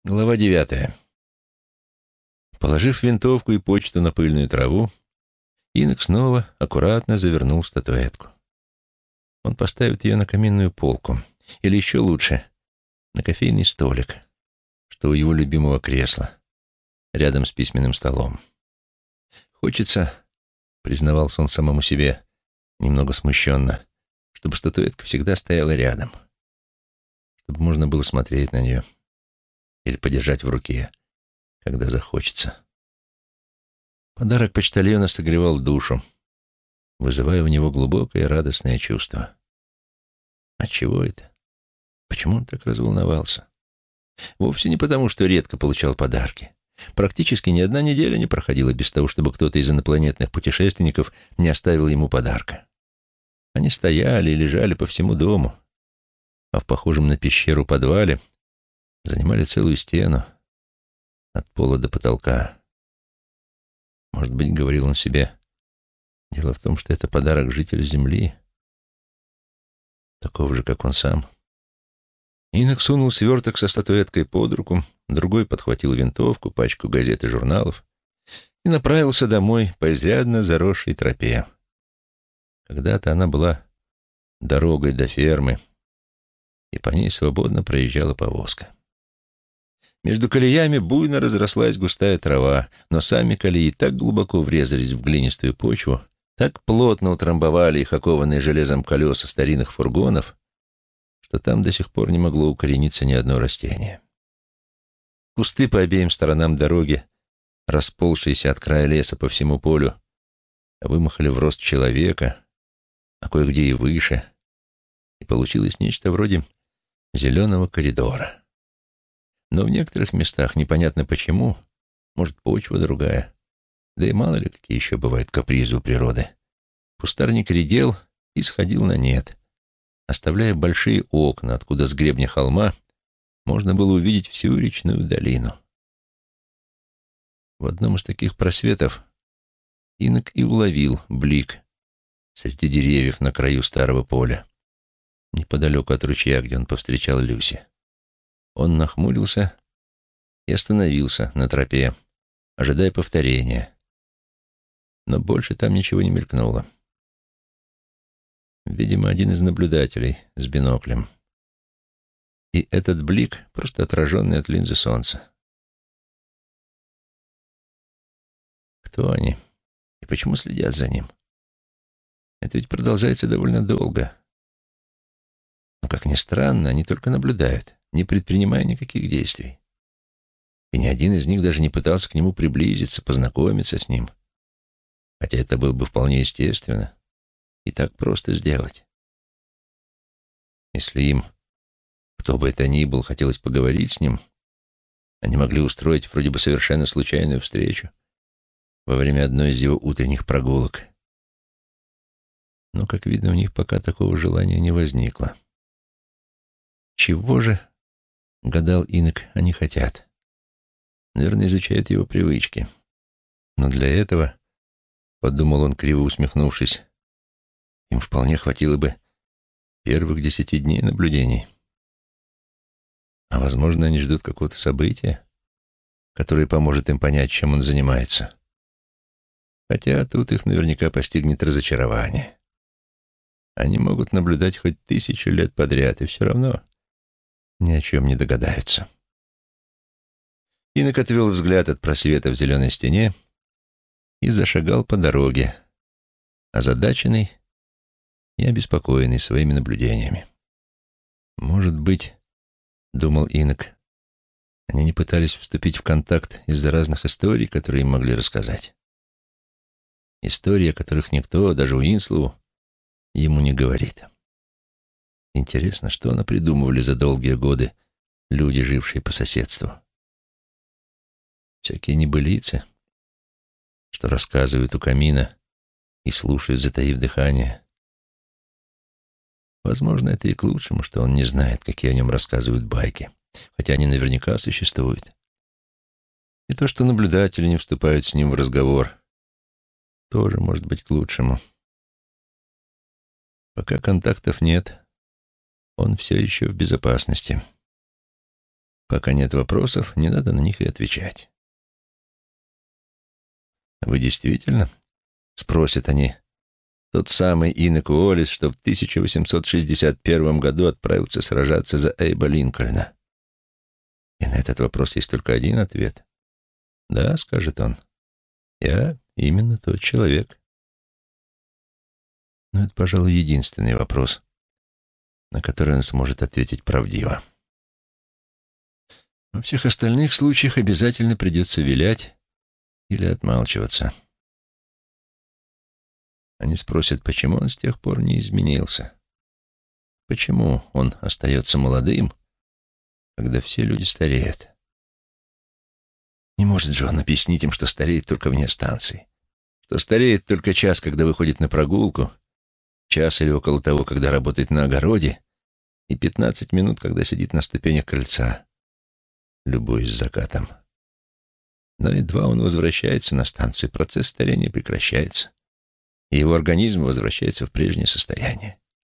Глава 9. Положив винтовку и почту на пыльную траву, Инок снова аккуратно завернул статуэтку. Он поставит ее на каминную полку, или еще лучше, на кофейный столик, что у его любимого кресла, рядом с письменным столом. «Хочется», — признавался он самому себе, немного смущенно, чтобы статуэтка всегда стояла рядом, чтобы можно было смотреть на нее или подержать в руке, когда захочется. Подарок почтальона согревал душу, вызывая у него глубокое радостное чувство. Отчего это? Почему он так разволновался? Вовсе не потому, что редко получал подарки. Практически ни одна неделя не проходила без того, чтобы кто-то из инопланетных путешественников не оставил ему подарка. Они стояли и лежали по всему дому, а в похожем на пещеру подвале занимали целую стену от пола до потолка. Может быть, говорил он себе, дело в том, что это подарок жителю Земли, такого же, как он сам. Инок сунул сверток со статуэткой под руку, другой подхватил винтовку, пачку газет и журналов и направился домой по изрядно заросшей тропе. Когда-то она была дорогой до фермы, и по ней свободно проезжала повозка. Между колеями буйно разрослась густая трава, но сами колеи так глубоко врезались в глинистую почву, так плотно утрамбовали их окованные железом колеса старинных фургонов, что там до сих пор не могло укорениться ни одно растение. Кусты по обеим сторонам дороги, расползшиеся от края леса по всему полю, вымахали в рост человека, а кое-где и выше, и получилось нечто вроде зеленого коридора. Но в некоторых местах, непонятно почему, может, почва другая, да и мало ли какие еще бывают капризы у природы, кустарник редел и сходил на нет, оставляя большие окна, откуда с гребня холма можно было увидеть всю речную долину. В одном из таких просветов Инок и уловил блик среди деревьев на краю старого поля, неподалеку от ручья, где он повстречал Люси. Он нахмурился и остановился на тропе, ожидая повторения. Но больше там ничего не мелькнуло. Видимо, один из наблюдателей с биноклем. И этот блик просто отраженный от линзы солнца. Кто они? И почему следят за ним? Это ведь продолжается довольно долго. Но, как ни странно, они только наблюдают, не предпринимая никаких действий. И ни один из них даже не пытался к нему приблизиться, познакомиться с ним. Хотя это было бы вполне естественно и так просто сделать. Если им, кто бы это ни был, хотелось поговорить с ним, они могли устроить вроде бы совершенно случайную встречу во время одной из его утренних прогулок. Но, как видно, у них пока такого желания не возникло. Чего же, гадал Инок, они хотят? Наверное, изучают его привычки. Но для этого, подумал он, криво усмехнувшись, им вполне хватило бы первых 10 дней наблюдений. А, возможно, они ждут какого-то события, которое поможет им понять, чем он занимается. Хотя тут их наверняка постигнет разочарование. Они могут наблюдать хоть 1000 лет подряд, и все равно ни о чем не догадаются. Инок отвел взгляд от просвета в зеленой стене и зашагал по дороге, озадаченный и обеспокоенный своими наблюдениями. Может быть, думал Инок, они не пытались вступить в контакт из-за разных историй, которые им могли рассказать. Истории, о которых никто, даже Уинслоу, ему не говорит. Интересно, что напридумывали за долгие годы люди, жившие по соседству. Всякие небылицы, что рассказывают у камина и слушают, затаив дыхание. Возможно, это и к лучшему, что он не знает, какие о нем рассказывают байки, хотя они наверняка существуют. И то, что наблюдатели не вступают с ним в разговор, тоже может быть к лучшему. Пока контактов нет, он все еще в безопасности. Пока нет вопросов, не надо на них и отвечать. «Вы действительно?» — спросят они. «Тот самый Инок Уоллес, что в 1861 году отправился сражаться за Эйба Линкольна». И на этот вопрос есть только один ответ. «Да», — скажет он, — «я именно тот человек». Но это, пожалуй, единственный вопрос, на который он сможет ответить правдиво. Во всех остальных случаях обязательно придется вилять или отмалчиваться. Они спросят, почему он с тех пор не изменился. Почему он остается молодым, когда все люди стареют? Не может же он объяснить им, что стареет только вне станции, что стареет только час, когда выходит на прогулку, час или около того, когда работает на огороде, и 15 минут, когда сидит на ступенях крыльца, любуясь закатом. Но едва он возвращается на станцию, процесс старения прекращается, и его организм возвращается в прежнее состояние.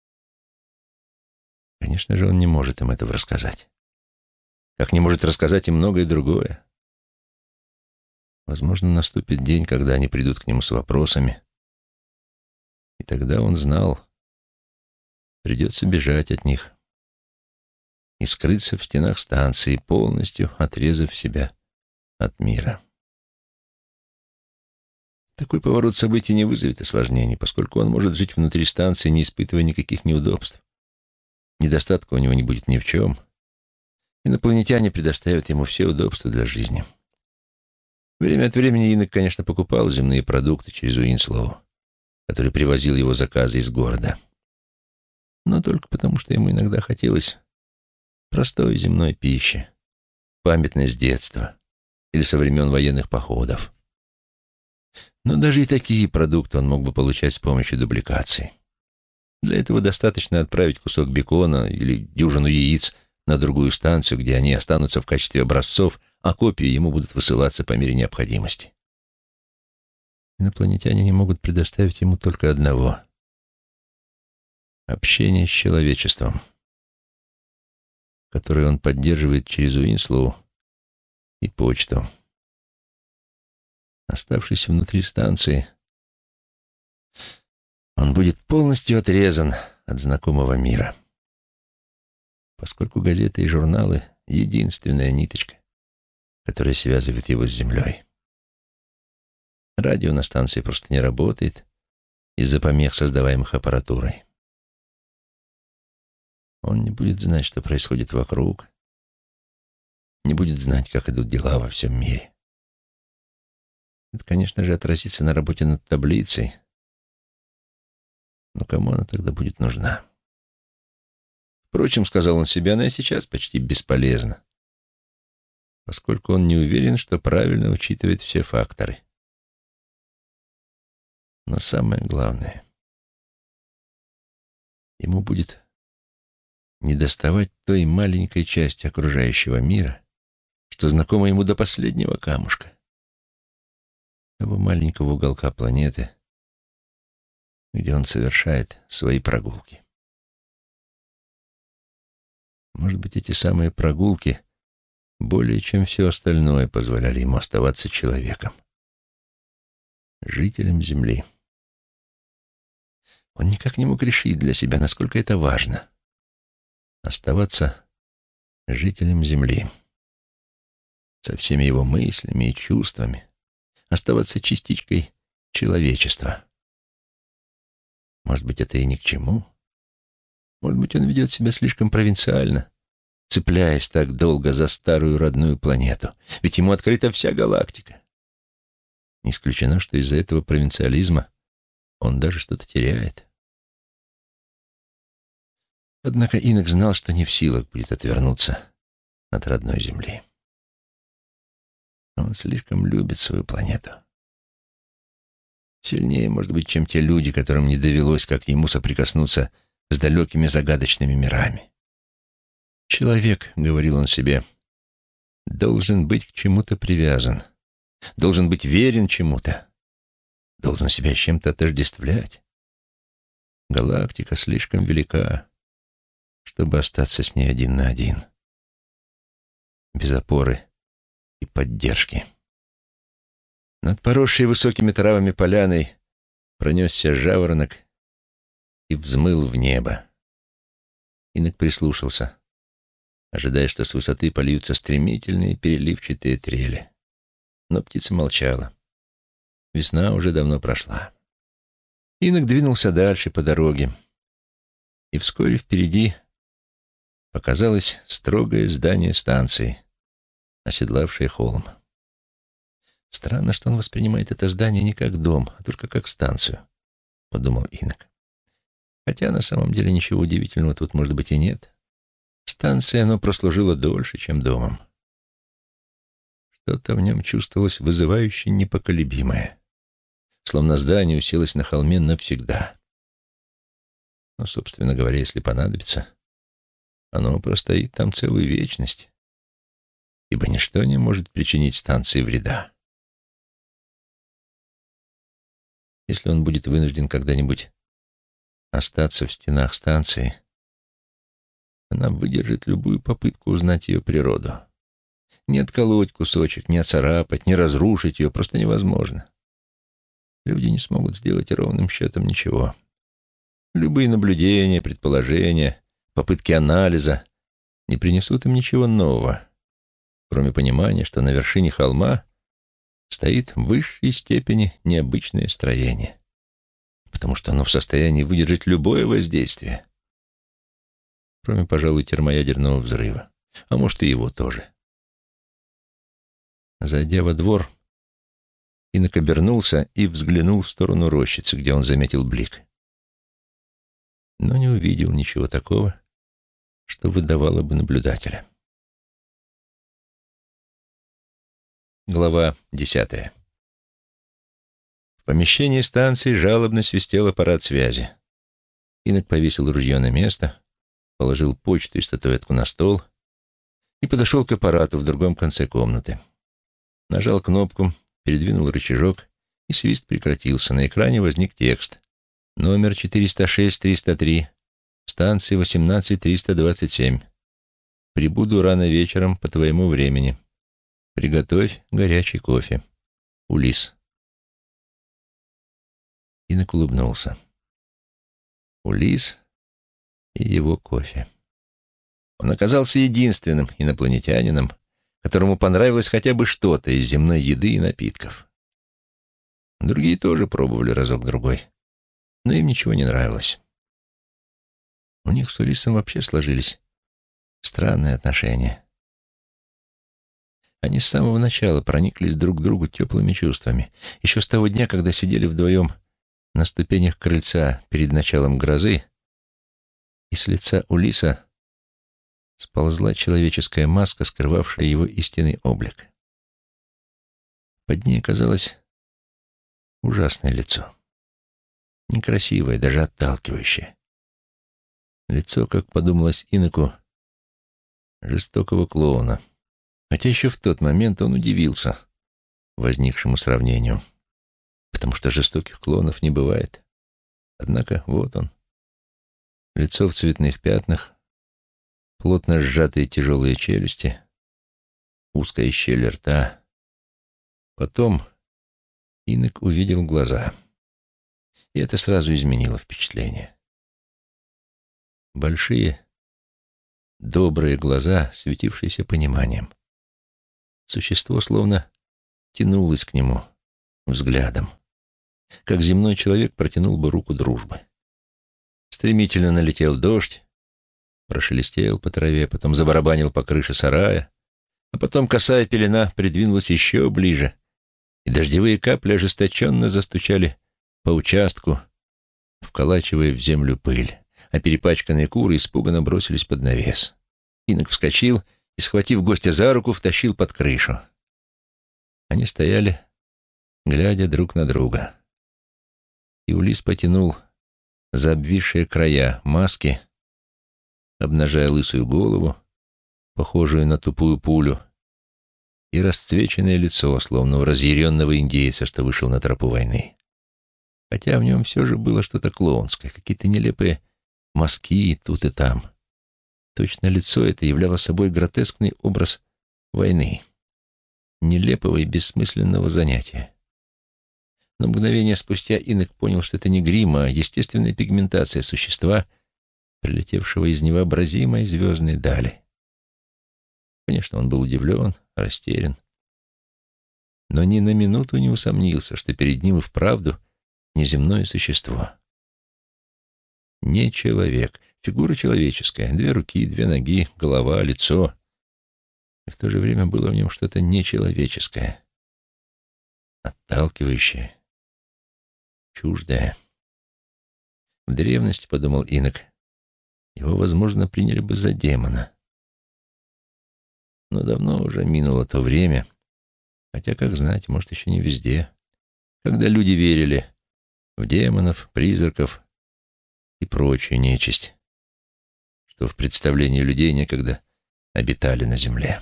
Конечно же, он не может им этого рассказать. Как не может рассказать им многое другое. Возможно, наступит день, когда они придут к нему с вопросами, и тогда он знал, придется бежать от них и скрыться в стенах станции, полностью отрезав себя от мира. Такой поворот событий не вызовет осложнений, поскольку он может жить внутри станции, не испытывая никаких неудобств. Недостатка у него не будет ни в чем. Инопланетяне предоставят ему все удобства для жизни. Время от времени Инок, конечно, покупал земные продукты через Уинслоу, который привозил его заказы из города. Но только потому, что ему иногда хотелось простой земной пищи, памятной с детства или со времен военных походов. Но даже и такие продукты он мог бы получать с помощью дубликации. Для этого достаточно отправить кусок бекона или дюжину яиц на другую станцию, где они останутся в качестве образцов, а копии ему будут высылаться по мере необходимости. Инопланетяне не могут предоставить ему только одного — общение с человечеством, которое он поддерживает через Уинслоу и почту. Оставшись внутри станции, он будет полностью отрезан от знакомого мира, поскольку газеты и журналы — единственная ниточка, которая связывает его с землей. Радио на станции просто не работает из-за помех, создаваемых аппаратурой. Он не будет знать, что происходит вокруг, не будет знать, как идут дела во всем мире. Это, конечно же, отразится на работе над таблицей, но кому она тогда будет нужна? Впрочем, сказал он себе, она и сейчас почти бесполезна, поскольку он не уверен, что правильно учитывает все факторы. Но самое главное, ему будет недоставать той маленькой части окружающего мира, что знакомо ему до последнего камушка, того маленького уголка планеты, где он совершает свои прогулки. Может быть, эти самые прогулки более чем все остальное позволяли ему оставаться человеком, жителем Земли. Он никак не мог решить для себя, насколько это важно — оставаться жителем Земли, со всеми его мыслями и чувствами, оставаться частичкой человечества. Может быть, это и ни к чему. Может быть, он ведет себя слишком провинциально, цепляясь так долго за старую родную планету, ведь ему открыта вся галактика. Не исключено, что из-за этого провинциализма он даже что-то теряет. Однако Инок знал, что не в силах будет отвернуться от родной Земли. Он слишком любит свою планету. Сильнее, может быть, чем те люди, которым не довелось, как ему, соприкоснуться с далекими загадочными мирами. Человек, — говорил он себе, — должен быть к чему-то привязан, должен быть верен чему-то, должен себя с чем-то отождествлять. Галактика слишком велика, чтобы остаться с ней один на один. без опоры и поддержки. Над поросшей высокими травами поляной пронесся жаворонок и взмыл в небо. Инок прислушался, ожидая, что с высоты польются стремительные переливчатые трели. Но птица молчала. Весна уже давно прошла. Инок двинулся дальше по дороге, и вскоре впереди показалось строгое здание станции, оседлавшее холм. Странно, что он воспринимает это здание не как дом, а только как станцию, — подумал Инок. Хотя на самом деле ничего удивительного тут, может быть, и нет. Станция оно прослужило дольше, чем домом. Что-то в нем чувствовалось вызывающе непоколебимое, словно здание уселось на холме навсегда. Но, собственно говоря, если понадобится, оно простоит там целую вечность, ибо ничто не может причинить станции вреда. Если он будет вынужден когда-нибудь остаться в стенах станции, она выдержит любую попытку узнать ее природу. Не отколоть кусочек, не оцарапать, не разрушить ее просто невозможно. Люди не смогут сделать ровным счетом ничего. Любые наблюдения, предположения, попытки анализа не принесут им ничего нового, кроме понимания, что на вершине холма стоит в высшей степени необычное строение, потому что оно в состоянии выдержать любое воздействие, кроме, пожалуй, термоядерного взрыва, а может и его тоже. Зайдя во двор, Инок обернулся и взглянул в сторону рощицы, где он заметил блик, но не увидел ничего такого, что выдавало бы наблюдателя. Глава 10. В помещении станции жалобно свистел аппарат связи. Инок повесил ружье на место, положил почту и статуэтку на стол и подошел к аппарату в другом конце комнаты. Нажал кнопку, передвинул рычажок, и свист прекратился. На экране возник текст. Номер 406-303, станция 18327. Прибуду рано вечером по твоему времени. Приготовь горячий кофе. Улис. Инок улыбнулся. Улис и его кофе. Он оказался единственным инопланетянином, которому понравилось хотя бы что-то из земной еды и напитков. Другие тоже пробовали разок-другой, но им ничего не нравилось. У них с Улисом вообще сложились странные отношения. Они с самого начала прониклись друг к другу теплыми чувствами, еще с того дня, когда сидели вдвоем на ступенях крыльца перед началом грозы, и с лица Улиса сползла человеческая маска, скрывавшая его истинный облик. Под ней оказалось ужасное лицо. Некрасивое, даже отталкивающее. Лицо, как подумалось Иноку, жестокого клоуна. Хотя еще в тот момент он удивился возникшему сравнению, потому что жестоких клоунов не бывает. Однако вот он. Лицо в цветных пятнах, плотно сжатые тяжелые челюсти, узкая щель рта. Потом Инок увидел глаза, и это сразу изменило впечатление. Большие, добрые глаза, светившиеся пониманием. Существо словно тянулось к нему взглядом, как земной человек протянул бы руку дружбы. Стремительно налетел дождь, прошелестел по траве, потом забарабанил по крыше сарая, а потом косая пелена придвинулась еще ближе, и дождевые капли ожесточенно застучали по участку, вколачивая в землю пыль, а перепачканные куры испуганно бросились под навес. Инок вскочил и, схватив гостя за руку, втащил под крышу. Они стояли, глядя друг на друга. И Улис потянул за обвисшие края маски, обнажая лысую голову, похожую на тупую пулю, и расцвеченное лицо, словно у разъяренного индейца, что вышел на тропу войны. Хотя в нем все же было что-то клоунское, какие-то нелепые мазки тут и там. Точно лицо это являло собой гротескный образ войны, нелепого и бессмысленного занятия. Но мгновение спустя Инок понял, что это не грим, а естественная пигментация существа, прилетевшего из невообразимой звездной дали. Конечно, он был удивлен, растерян, но ни на минуту не усомнился, что перед ним и вправду неземное существо. Не человек, фигура человеческая, 2 руки, 2 ноги, голова, лицо. И в то же время было в нем что-то нечеловеческое, отталкивающее, чуждое. В древности, подумал Инок, его, возможно, приняли бы за демона. Но давно уже минуло то время, хотя, как знать, может, еще не везде, когда люди верили в демонов, призраков и прочую нечисть, что в представлении людей некогда обитали на земле.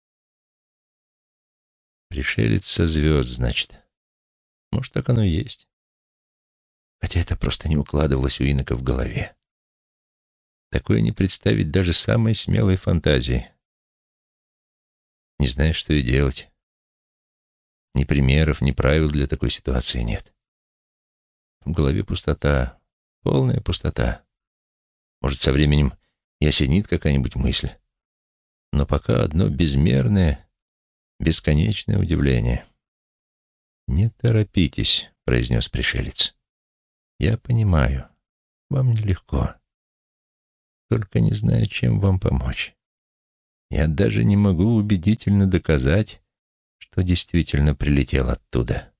Пришелец со звезд, значит. Может, так оно и есть. Хотя это просто не укладывалось у Инока в голове. Такое не представить даже самой смелой фантазии. Не знаешь, что и делать. Ни примеров, ни правил для такой ситуации нет. В голове пустота, полная пустота. Может, со временем и осенит какая-нибудь мысль. Но пока одно безмерное, бесконечное удивление. «Не торопитесь», — произнес пришелец. «Я понимаю, вам нелегко. Только не знаю, чем вам помочь. Я даже не могу убедительно доказать, что действительно прилетел оттуда».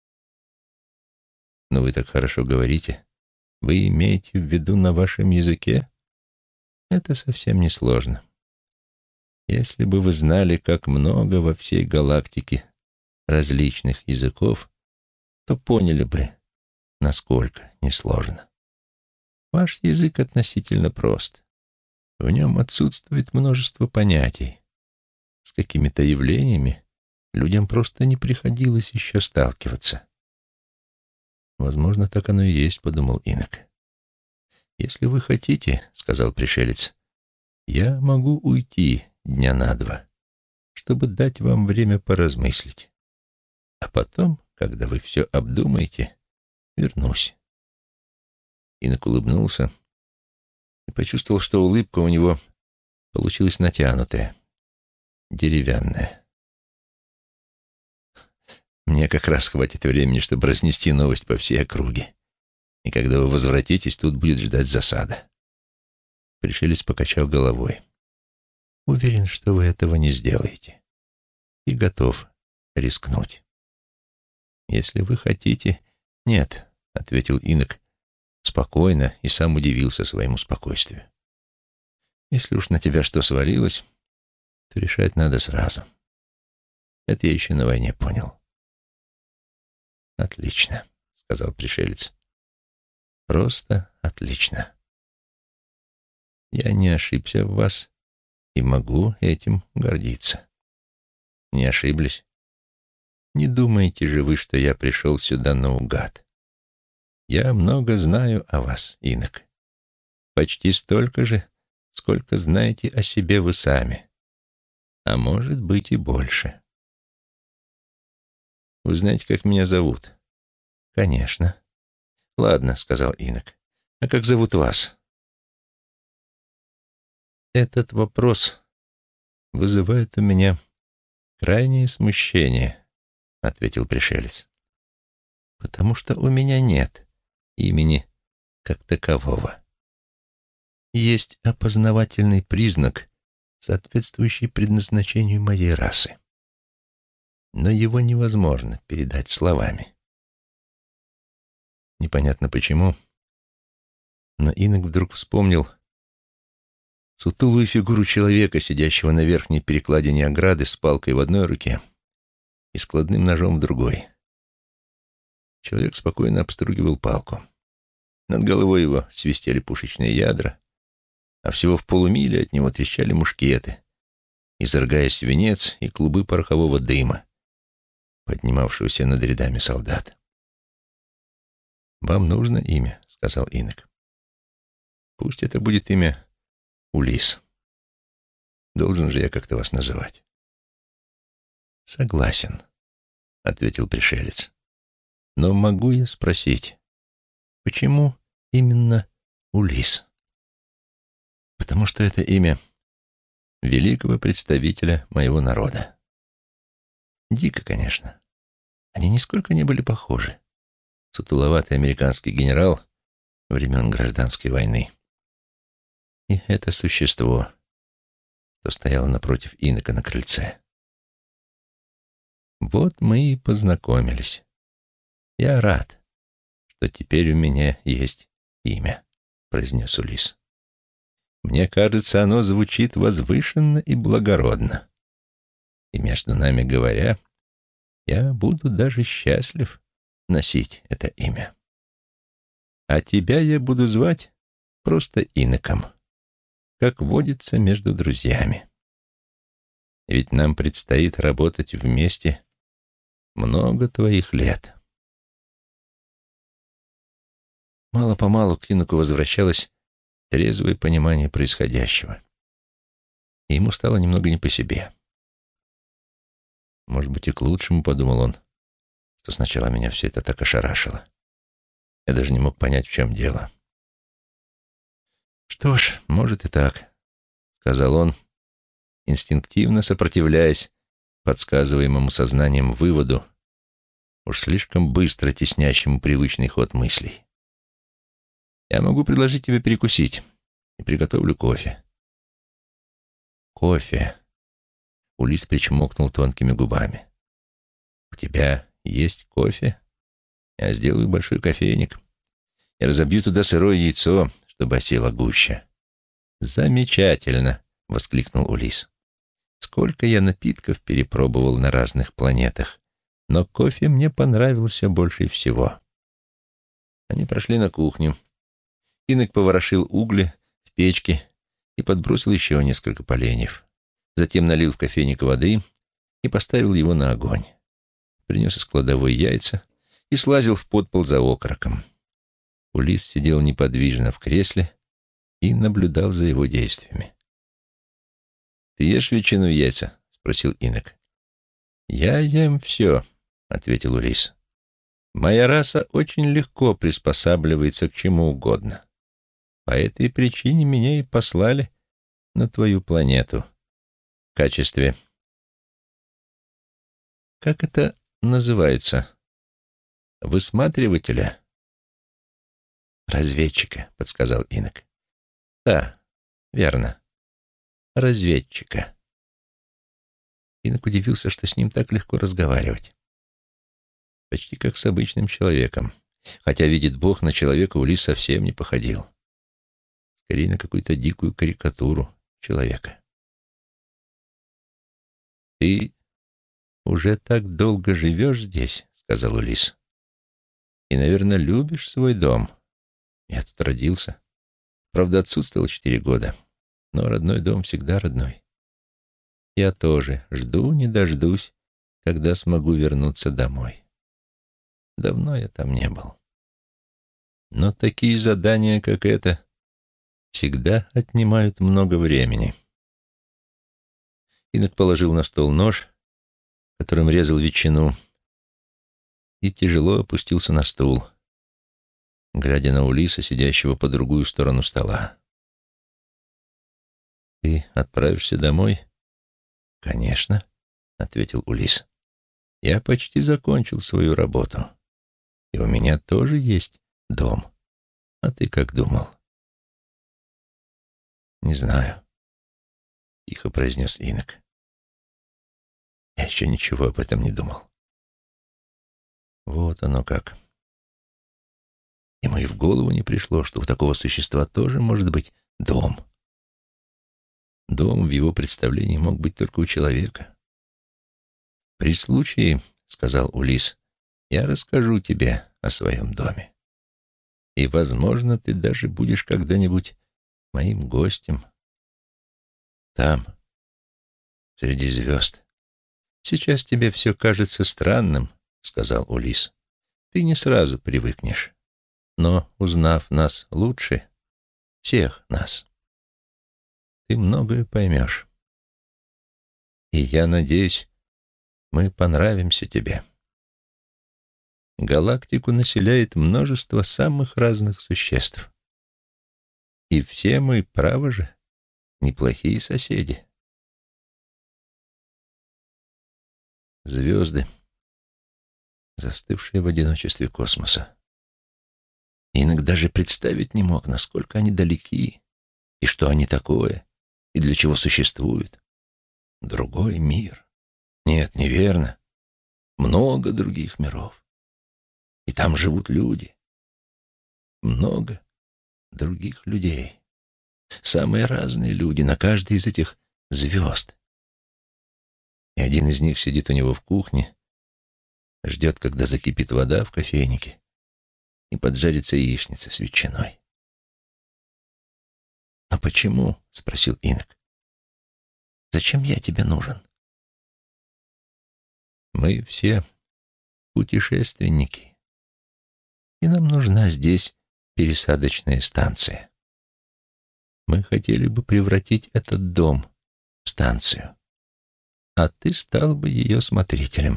«Но вы так хорошо говорите. Вы имеете в виду на вашем языке? Это совсем не сложно. Если бы вы знали, как много во всей галактике различных языков, то поняли бы, насколько несложно. Ваш язык относительно прост. В нем отсутствует множество понятий. С какими-то явлениями людям просто не приходилось еще сталкиваться. «Возможно, так оно и есть», — подумал Инок. «Если вы хотите, — сказал пришелец, — я могу уйти дня на 2, чтобы дать вам время поразмыслить. А потом, когда вы все обдумаете, вернусь». Инок улыбнулся и почувствовал, что улыбка у него получилась натянутая, деревянная. «Мне как раз хватит времени, чтобы разнести новость по всей округе. И когда вы возвратитесь, тут будет ждать засада». Пришелец покачал головой. «Уверен, что вы этого не сделаете. И готов рискнуть. Если вы хотите...» «Нет», — ответил Инок спокойно и сам удивился своему спокойствию. «Если уж на тебя что свалилось, то решать надо сразу. Это я еще на войне понял». «Отлично», — сказал пришелец. «Просто отлично. Я не ошибся в вас и могу этим гордиться». «Не ошиблись? Не думаете же вы, что я пришел сюда наугад? Я много знаю о вас, Инок. Почти столько же, сколько знаете о себе вы сами. А может быть и больше». «Вы знаете, как меня зовут?» «Конечно». «Ладно», — сказал Инок. «А как зовут вас?» «Этот вопрос вызывает у меня крайнее смущение», — ответил пришелец. «Потому что у меня нет имени как такового. Есть опознавательный признак, соответствующий предназначению моей расы. Но его невозможно передать словами». Непонятно почему, но Инок вдруг вспомнил сутулую фигуру человека, сидящего на верхней перекладине ограды с палкой в одной руке и складным ножом в другой. Человек спокойно обстругивал палку. Над головой его свистели пушечные ядра, а всего в полумиле от него трещали мушкеты, изрыгая свинец и клубы порохового дыма, поднимавшегося над рядами солдат. «Вам нужно имя», — сказал Инок. «Пусть это будет имя Улис. Должен же я как-то вас называть». «Согласен», — ответил пришелец. «Но могу я спросить, почему именно Улис?» «Потому что это имя великого представителя моего народа. Дико, конечно. Они нисколько не были похожи. Сутуловатый американский генерал времен Гражданской войны. И это существо, что стояло напротив инока на крыльце. Вот мы и познакомились. Я рад, что теперь у меня есть имя», — произнес Улис. «Мне кажется, оно звучит возвышенно и благородно. И между нами говоря, я буду даже счастлив носить это имя. А тебя я буду звать просто иноком, как водится между друзьями. Ведь нам предстоит работать вместе много твоих лет». Мало-помалу к иноку возвращалось трезвое понимание происходящего. И ему стало немного не по себе. «Может быть, и к лучшему», — подумал он, что сначала меня все это так ошарашило. Я даже не мог понять, в чем дело. «Что ж, может и так», — сказал он, инстинктивно сопротивляясь подсказываемому сознанием выводу, уж слишком быстро теснящему привычный ход мыслей. «Я могу предложить тебе перекусить и приготовлю кофе». «Кофе?» — Улис причмокнул тонкими губами. «У тебя есть кофе? Я сделаю большой кофейник и разобью туда сырое яйцо, чтобы осело гуще». «Замечательно!» — воскликнул Улис. «Сколько я напитков перепробовал на разных планетах, но кофе мне понравился больше всего». Они прошли на кухню. Инок поворошил угли в печке и подбросил еще несколько поленьев. Затем налил в кофейник воды и поставил его на огонь. Принес из кладовой яйца и слазил в подпол за окороком. Улис сидел неподвижно в кресле и наблюдал за его действиями. «Ты ешь ветчину и яйца?» — спросил инок. «Я ем все», — ответил Улис. «Моя раса очень легко приспосабливается к чему угодно. По этой причине меня и послали на твою планету в качестве... Как это называется? Высматривателя?» «Разведчика», — подсказал инок. «Да, верно. Разведчика». Инок удивился, что с ним так легко разговаривать. Почти как с обычным человеком. Хотя, видит Бог, на человека Улис совсем не походил. Скорее, на какую-то дикую карикатуру человека. «Ты уже так долго живешь здесь», — сказал Улис. «И, наверное, любишь свой дом. Я тут родился. Правда, отсутствовал 4 года, но родной дом всегда родной. Я тоже жду, не дождусь, когда смогу вернуться домой. Давно я там не был. Но такие задания, как это, всегда отнимают много времени». Инок положил на стол нож, которым резал ветчину, и тяжело опустился на стул, глядя на Улиса, сидящего по другую сторону стола. «Ты отправишься домой?» «Конечно», — ответил Улис. «Я почти закончил свою работу, и у меня тоже есть дом. А ты как думал?» «Не знаю», — тихо произнес инок. «Я еще ничего об этом не думал». Вот оно как. Ему и в голову не пришло, что у такого существа тоже может быть дом. Дом в его представлении мог быть только у человека. «При случае, — сказал Улис, — я расскажу тебе о своем доме. И, возможно, ты даже будешь когда-нибудь моим гостем. Там, среди звезд. Сейчас тебе все кажется странным, — сказал Улис. Ты не сразу привыкнешь. Но, узнав нас лучше, всех нас, ты многое поймешь. И я надеюсь, Мы понравимся тебе. Галактику населяет множество самых разных существ. И все мы, право же, неплохие соседи. Звезды, застывшие в одиночестве космоса. Иногда даже представить не мог, насколько они далеки, и что они такое, и для чего существуют. Другой мир. Нет, неверно. Много других миров. И там живут люди. Много других людей. Самые разные люди на каждой из этих звезд. И один из них сидит у него в кухне, ждет, когда закипит вода в кофейнике и поджарится яичница с ветчиной. «А почему?» — спросил Инок. «Зачем я тебе нужен?» «Мы все путешественники, и нам нужна здесь пересадочная станция. Мы хотели бы превратить этот дом в станцию, а ты стал бы ее смотрителем.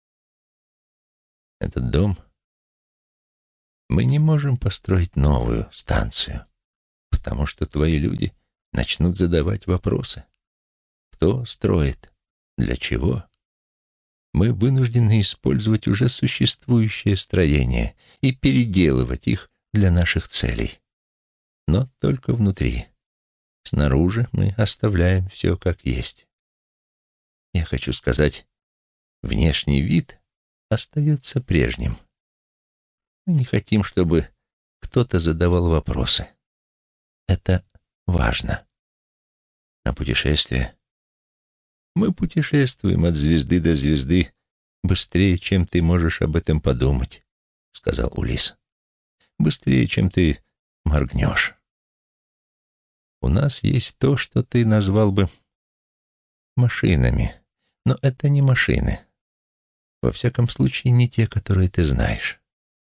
Этот дом мы не можем построить новую станцию, потому что твои люди начнут задавать вопросы. Кто строит? Для чего? Мы вынуждены использовать уже существующие строения и переделывать их для наших целей. Но только внутри. Снаружи мы оставляем все как есть. Я хочу сказать, внешний вид остается прежним. Мы не хотим, чтобы кто-то задавал вопросы. Это важно. А путешествие? Мы путешествуем от звезды до звезды быстрее, чем ты можешь об этом подумать, — сказал Улисс. Быстрее, чем ты моргнешь. У нас есть то, что ты назвал бы машинами, но это не машины. Во всяком случае, не те, которые ты знаешь.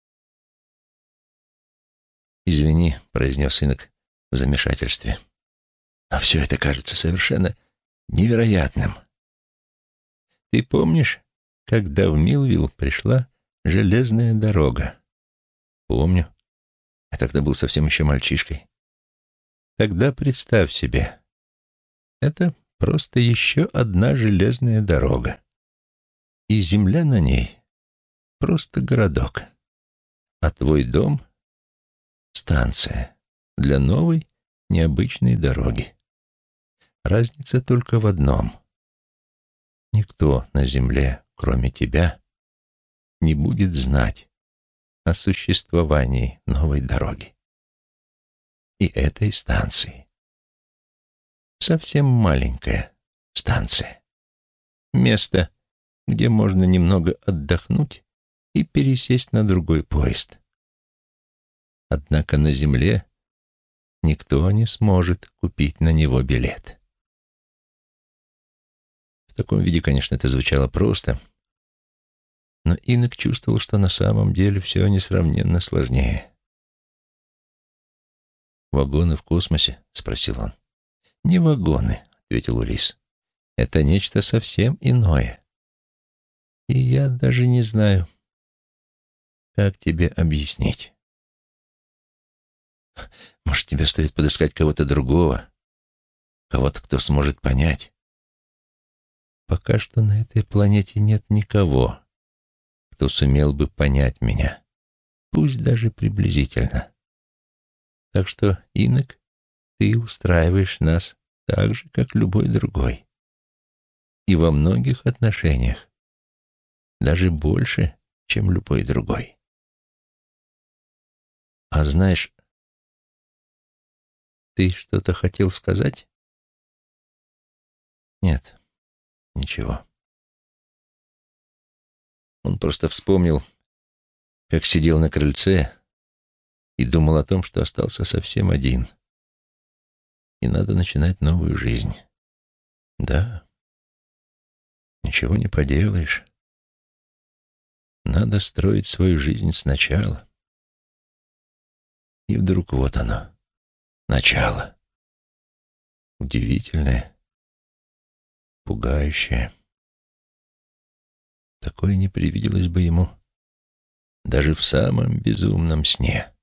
«Извини», — произнес Инок в замешательстве. «Но все это кажется совершенно невероятным. Ты помнишь, когда в Милвилл пришла железная дорога?» «Помню. Я тогда был совсем еще мальчишкой. Тогда представь себе, это просто еще одна железная дорога. И земля на ней — просто городок. А твой дом — станция для новой необычной дороги. Разница только в одном. Никто на земле, кроме тебя, не будет знать о существовании новой дороги. И этой станции. Совсем маленькая станция. Место, где можно немного отдохнуть и пересесть на другой поезд. Однако на земле никто не сможет купить на него билет. В таком виде, конечно, это звучало просто, но Инок чувствовал, что на самом деле все несравненно сложнее. «Вагоны в космосе?» — спросил он. «Не вагоны», — ответил Улисс. «Это нечто совсем иное. И я даже не знаю, как тебе объяснить. Может, тебе стоит подыскать кого-то другого, кого-то, кто сможет понять. Пока что на этой планете нет никого, кто сумел бы понять меня, пусть даже приблизительно. Так что, Инок, ты устраиваешь нас так же, как любой другой. И во многих отношениях даже больше, чем любой другой. А знаешь, ты что-то хотел сказать? Нет, ничего. Он просто вспомнил, как сидел на крыльце и думал о том, что остался совсем один. И надо начинать новую жизнь. Да, ничего не поделаешь. Надо строить свою жизнь сначала. И вдруг вот оно, начало. Удивительное, пугающее. такое не привиделось бы ему даже в самом безумном сне.